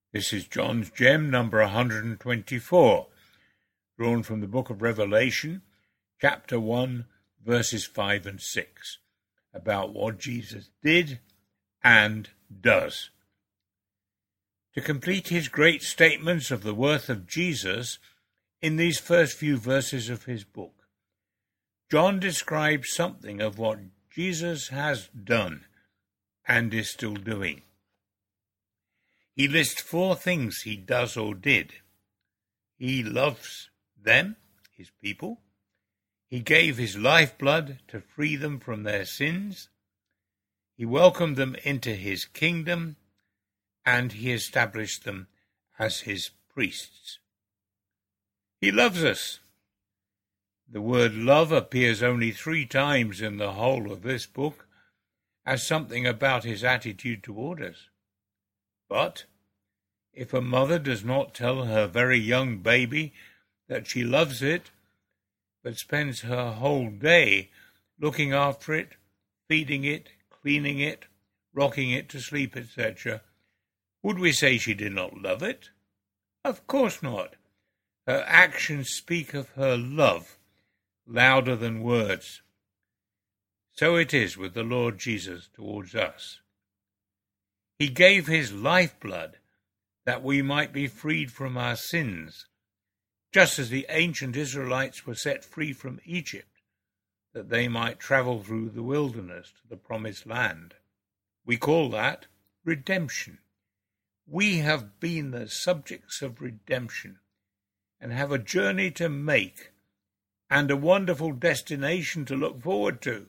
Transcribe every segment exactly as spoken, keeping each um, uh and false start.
This is John's Gem number one hundred twenty-four, drawn from the book of Revelation, chapter one, verses five and six, about what Jesus did and does. To complete his great statements of the worth of Jesus in these first few verses of his book, John describes something of what Jesus has done and is still doing. He lists four things he does or did. He loves them, his people. He gave his lifeblood to free them from their sins. He welcomed them into his kingdom, and he established them as his priests. He loves us. The word love appears only three times in the whole of this book as something about his attitude toward us. But if a mother does not tell her very young baby that she loves it, but spends her whole day looking after it, feeding it, cleaning it, rocking it to sleep, et cetera, would we say she did not love it? Of course not. Her actions speak of her love louder than words. So it is with the Lord Jesus towards us. He gave his lifeblood that we might be freed from our sins, just as the ancient Israelites were set free from Egypt, that they might travel through the wilderness to the promised land. We call that redemption. We have been the subjects of redemption and have a journey to make and a wonderful destination to look forward to.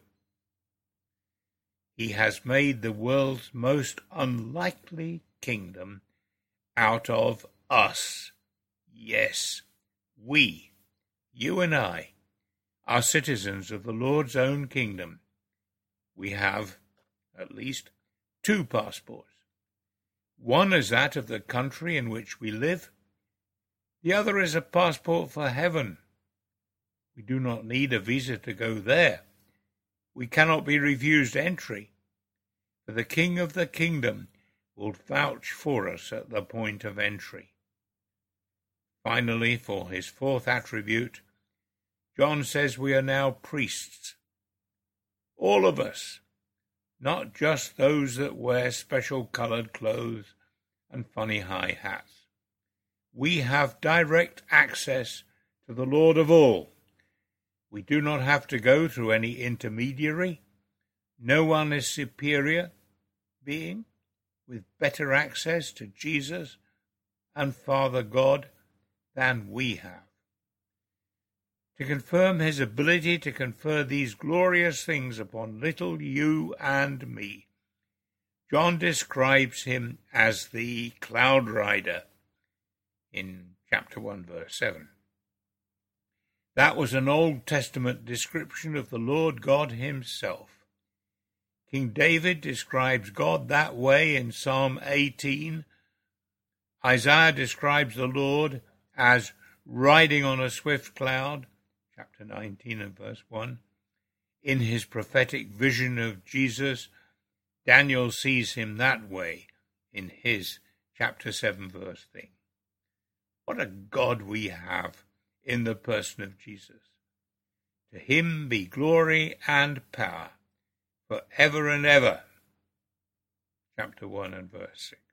He has made the world's most unlikely kingdom out of us. Yes, we, you and I, are citizens of the Lord's own kingdom. We have, at least, two passports. One is that of the country in which we live. The other is a passport for heaven. We do not need a visa to go there. We cannot be refused entry, for the King of the kingdom will vouch for us at the point of entry. Finally, for his fourth attribute, John says we are now priests. All of us, not just those that wear special colored clothes and funny high hats. We have direct access to the Lord of all. We do not have to go through any intermediary. No one is superior being with better access to Jesus and Father God than we have. To confirm his ability to confer these glorious things upon little you and me, John describes him as the cloud rider in chapter one, verse seven. That was an Old Testament description of the Lord God himself. King David describes God that way in Psalm eighteen. Isaiah describes the Lord as riding on a swift cloud, chapter nineteen and verse one. In his prophetic vision of Jesus, Daniel sees him that way in his chapter seven verse thing. What a God we have in the person of Jesus. To him be glory and power for ever and ever. Chapter one and verse six.